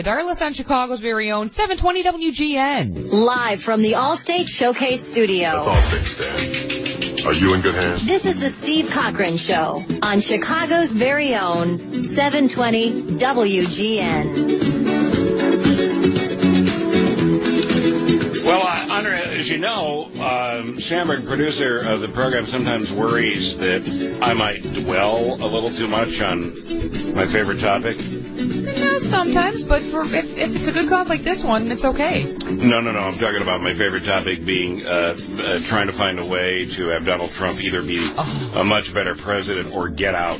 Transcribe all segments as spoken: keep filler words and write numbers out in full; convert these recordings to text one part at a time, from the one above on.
Darlis on Chicago's very own seven twenty W G N. Live from the Allstate Showcase Studio. That's Allstate staff. Are you in good hands? This is the Steve Cochran Show on Chicago's very own seven twenty W G N. Well, uh, Andre, as you know, um, Sandberg, producer of the program, sometimes worries that I might dwell a little too much on my favorite topic. No, sometimes, but for if, if it's a good cause like this one, it's okay. No, no, no. I'm talking about my favorite topic being uh, uh, trying to find a way to have Donald Trump either be oh. a much better president or get out.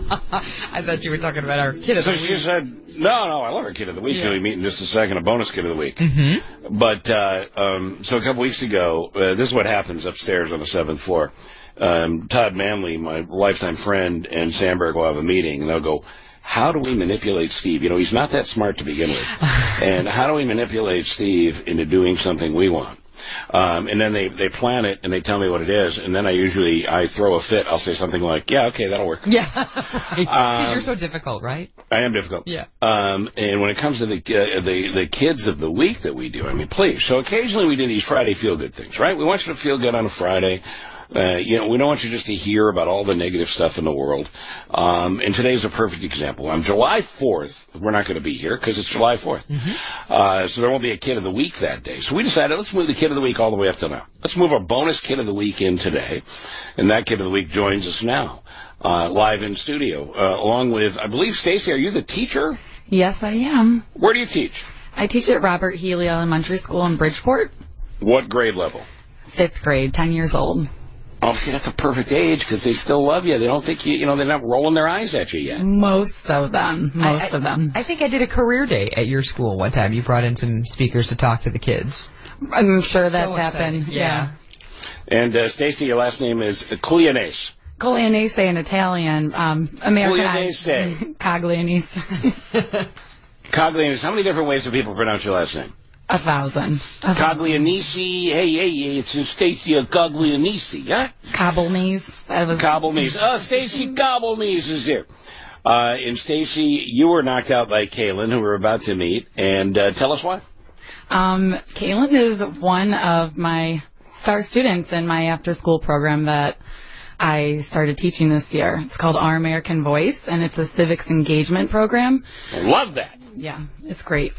I thought you were talking about our kid of so the week. So she said, no, no, I love our kid of the week. Yeah. We'll meet in just a second, a bonus kid of the week. Mm-hmm. But uh, um, so a couple weeks ago, uh, this is what happens upstairs on the seventh floor. Um, Todd Manley, my lifetime friend, and Sandberg will have a meeting, and they'll go, how do we manipulate Steve? You know, he's not that smart to begin with. And how do we manipulate Steve into doing something we want? Um, and then they, they plan it, and they tell me what it is, and then I usually, I throw a fit. I'll say something like, yeah, okay, that'll work. Yeah, right. Because um, you're so difficult, right? I am difficult. Yeah. Um, and when it comes to the, uh, the the kids of the week that we do, I mean, please. So occasionally we do these Friday feel-good things, right? We want you to feel good on a Friday. Uh, you know, we don't want you just to hear about all the negative stuff in the world. Um, and today's a perfect example. On July fourth, we're not going to be here because it's July fourth. Mm-hmm. Uh, so there won't be a Kid of the Week that day. So we decided, let's move the Kid of the Week all the way up to now. Let's move our bonus Kid of the Week in today. And that Kid of the Week joins us now, uh, live in studio, uh, along with, I believe, Stacy, are you the teacher? Yes, I am. Where do you teach? I teach at Robert Healy Elementary School in Bridgeport. What grade level? Fifth grade, ten years old. Oh, see, that's a perfect age because they still love you. They don't think you, you know, they're not rolling their eyes at you yet. Most of them. Most I, I, of them. I think I did a career day at your school one time. You brought in some speakers to talk to the kids. I'm sure that's so happened. Yeah. yeah. And, uh, Stacy, your last name is Coglianese. Coglianese in Italian. Um, Americanized. Coglianese. Coglianese. Coglianese. How many different ways do people pronounce your last name? A thousand. A Coglianese. Hey, hey, hey, it's Stacy Coglianese, yeah? Cobblenese. That was Cobblenese. Oh, Stacy Cobblenese is here. Uh, and Stacy, you were knocked out by Kaylin, who we're about to meet, and uh, tell us why. Um, Kaylin is one of my star students in my after-school program that I started teaching this year. It's called Our American Voice, and it's a civics engagement program. I love that. Yeah, it's great.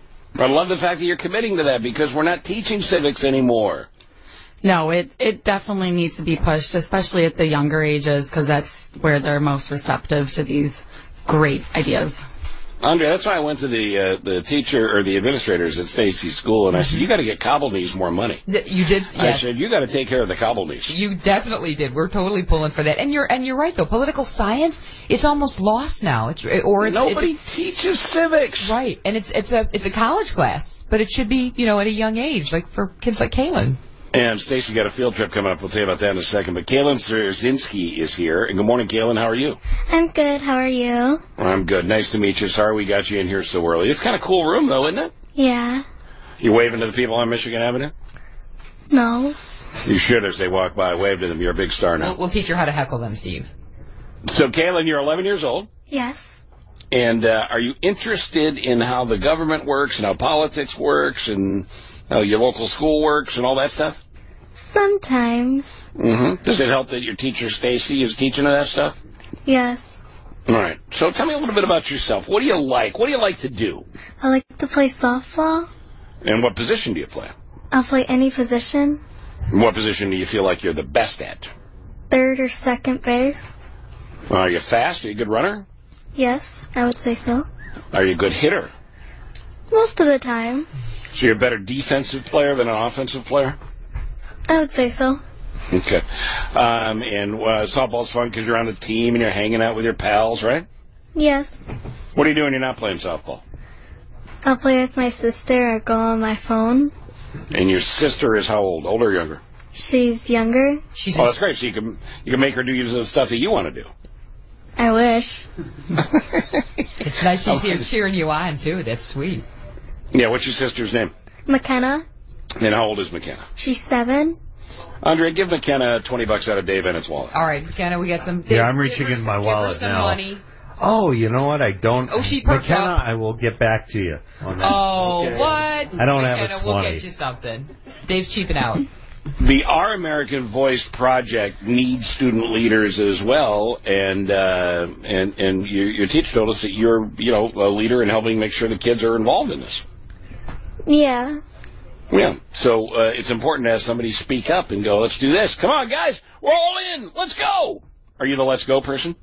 I love the fact that you're committing to that because we're not teaching civics anymore. No, it, it definitely needs to be pushed, especially at the younger ages, because that's where they're most receptive to these great ideas. Andre, that's why I went to the uh, the teacher or the administrators at Stacy's school, and I said, you got to get Cobblenese more money. You did, yes. I said, you got to take care of the Cobblenese. You definitely did. We're totally pulling for that. And you're and you're right, though. Political science, it's almost lost now. It's or it's Nobody it's a, teaches civics. Right. And it's it's a it's a college class, but it should be, you know, at a young age, like for kids like Kaylin. And Stacy got a field trip coming up. We'll tell you about that in a second. But Kaylin Szerzinski is here. And good morning, Kaylin. How are you? I'm good. How are you? I'm good. Nice to meet you. Sorry we got you in here so early. It's kind of a cool room, though, isn't it? Yeah. You waving to the people on Michigan Avenue? No. You should as they walk by. Wave to them. You're a big star now. We'll, we'll teach you how to heckle them, Steve. So, Kaylin, you're eleven years old. Yes. And uh, are you interested in how the government works and how politics works and how your local school works and all that stuff? Sometimes. Mm-hmm. Does it help that your teacher, Stacy, is teaching that stuff? Yes. All right. So tell me a little bit about yourself. What do you like? What do you like to do? I like to play softball. And what position do you play? I'll play any position. And what position do you feel like you're the best at? Third or second base. Are you fast? Are you a good runner? Yes, I would say so. Are you a good hitter? Most of the time. So you're a better defensive player than an offensive player? I would say so. Okay. Um, and uh, softball's fun because you're on the team and you're hanging out with your pals, right? Yes. What are you doing when you're not playing softball? I'll play with my sister or go on my phone. And your sister is how old? Older or younger? She's younger. She's oh, that's great. So you can you can make her do the stuff that you want to do. I wish. It's nice she's here cheering you on, too. That's sweet. Yeah, what's your sister's name? McKenna. And how old is McKenna? She's seven. Andre, give McKenna twenty bucks out of Dave Bennett's wallet. All right, McKenna, we got some... Dave, yeah, I'm reaching in my some, wallet some now. Money. Oh, you know what? I don't. Oh, she perked McKenna, up. I will get back to you on that. Oh, Okay. what? I don't have a McKenna, twenty. We'll get you something. Dave's cheaping out. The Our American Voice project needs student leaders as well, and uh, and and your, your teacher told us that you're you know a leader in helping make sure the kids are involved in this. Yeah. Yeah, so uh, it's important to have somebody speak up and go, let's do this. Come on, guys, we're all in. Let's go. Are you the let's go person?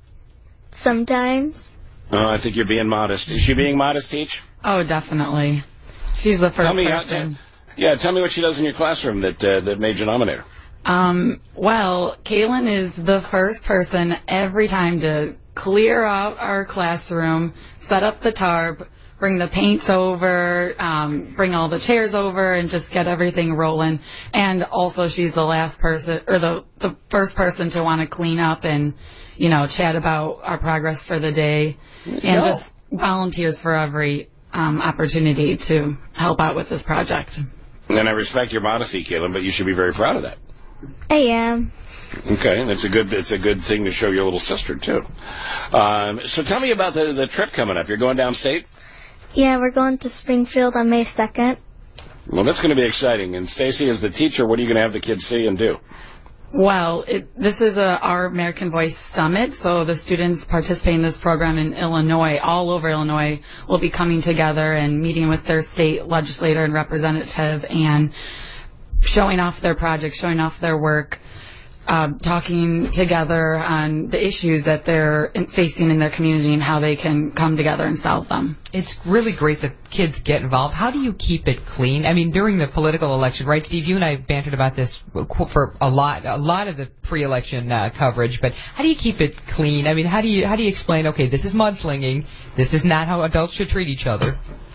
Sometimes. Oh, I think you're being modest. Is she being modest, Teach? Oh, definitely. She's the first Tell me how- person. Yeah, tell me what she does in your classroom that uh, that made you nominate her. Um, well, Caitlin is the first person every time to clear out our classroom, set up the tarp, bring the paints over, um, bring all the chairs over, and just get everything rolling. And also, she's the last person, or the the first person to want to clean up and, you know, chat about our progress for the day, and go. just volunteers for every um, opportunity to help out with this project. And I respect your modesty, Caitlin, but you should be very proud of that. I am. Okay, and it's a good it's a good thing to show your little sister too. Um, so tell me about the the trip coming up. You're going downstate? Yeah, we're going to Springfield on May second. Well, that's going to be exciting. And Stacy, as the teacher, what are you going to have the kids see and do? Well, it, this is a Our American Voice Summit, so the students participating in this program in Illinois, all over Illinois, will be coming together and meeting with their state legislator and representative and showing off their projects, showing off their work, uh, talking together on the issues that they're in, facing in their community and how they can come together and solve them. It's really great that kids get involved. How do you keep it clean? I mean, during the political election, right, Steve? You and I bantered about this for a lot, a lot of the pre-election uh, coverage. But how do you keep it clean? I mean, how do you how do you explain? Okay, this is mudslinging. This is not how adults should treat each other.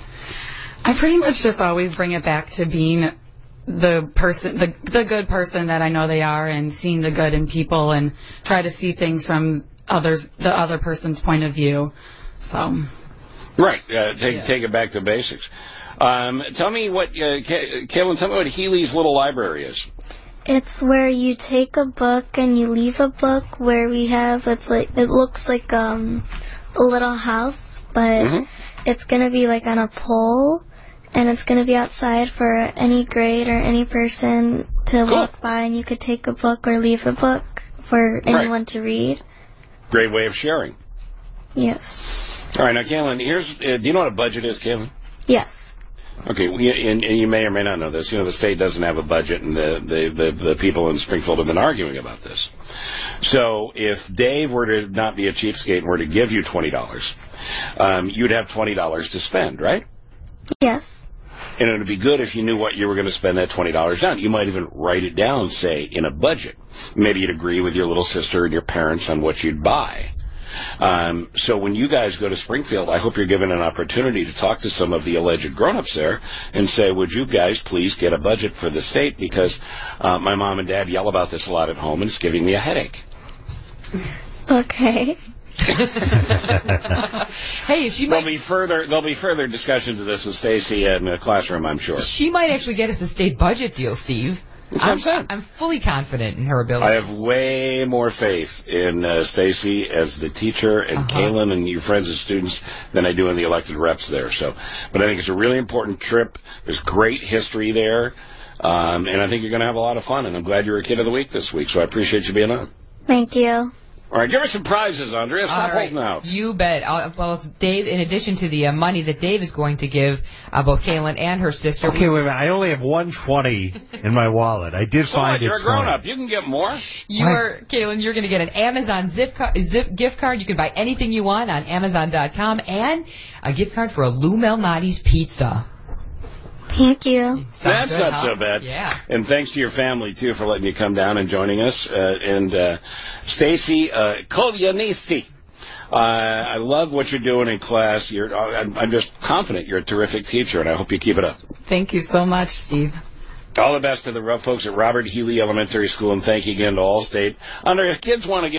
I pretty much just always bring it back to being the person, the the good person that I know they are, and seeing the good in people, and try to see things from others, the other person's point of view. So. Right. Uh, take Yeah. take it back to basics. Um, tell me what, uh, Ca- Caitlin, tell me what Healy's Little Library is. It's where you take a book and you leave a book where we have, it's like, it looks like um a little house, but Mhm. it's going to be like on a pole, and it's going to be outside for any grade or any person to Cool. walk by, and you could take a book or leave a book for anyone to read. Great way of sharing. Yes. All right, now, Caitlin, here's, uh, do you know what a budget is, Caitlin? Yes. Okay, we, and, and you may or may not know this. You know, the state doesn't have a budget, and the, the, the, the people in Springfield have been arguing about this. So if Dave were to not be a cheapskate and were to give you twenty dollars, um, you'd have twenty dollars to spend, right? Yes. And it would be good if you knew what you were going to spend that twenty dollars on. You might even write it down, say, in a budget. Maybe you'd agree with your little sister and your parents on what you'd buy. Um, so when you guys go to Springfield, I hope you're given an opportunity to talk to some of the alleged grown-ups there and say, would you guys please get a budget for the state, because uh, my mom and dad yell about this a lot at home and it's giving me a headache. Okay. Hey, she There'll might be further there'll be further discussions of this with Stacy in the classroom, I'm sure. she might actually get us the state budget deal, Steve. That's what I'm saying. I'm fully confident in her abilities. I have way more faith in uh, Stacy as the teacher and Uh-huh. Kaylin and your friends and students than I do in the elected reps there. So, but I think it's a really important trip. There's great history there, um, and I think you're going to have a lot of fun. And I'm glad you're a Kid of the Week this week, so I appreciate you being on. Thank you. All right, give us some prizes, Andrea. Stop All right. holding out. You bet. Uh, well, it's Dave, in addition to the uh, money that Dave is going to give uh, both Kaylin and her sister. Okay, wait a minute. I only have one twenty in my wallet. I did So what? find You're it a grown-up. You can get more. You're, Kaylin, you're going to get an Amazon zip, car, zip gift card. You can buy anything you want on Amazon dot com, and a gift card for a Lou Malnati's Pizza. Thank you. Sounds That's good, not huh? so bad. Yeah. And thanks to your family, too, for letting you come down and joining us. Uh, and uh, Stacy uh, Kolyanisi, uh, I love what you're doing in class. You're, I'm, I'm just confident you're a terrific teacher, and I hope you keep it up. Thank you so much, Steve. All the best to the folks at Robert Healy Elementary School, and thank you again to Allstate. Andrea, if kids want to get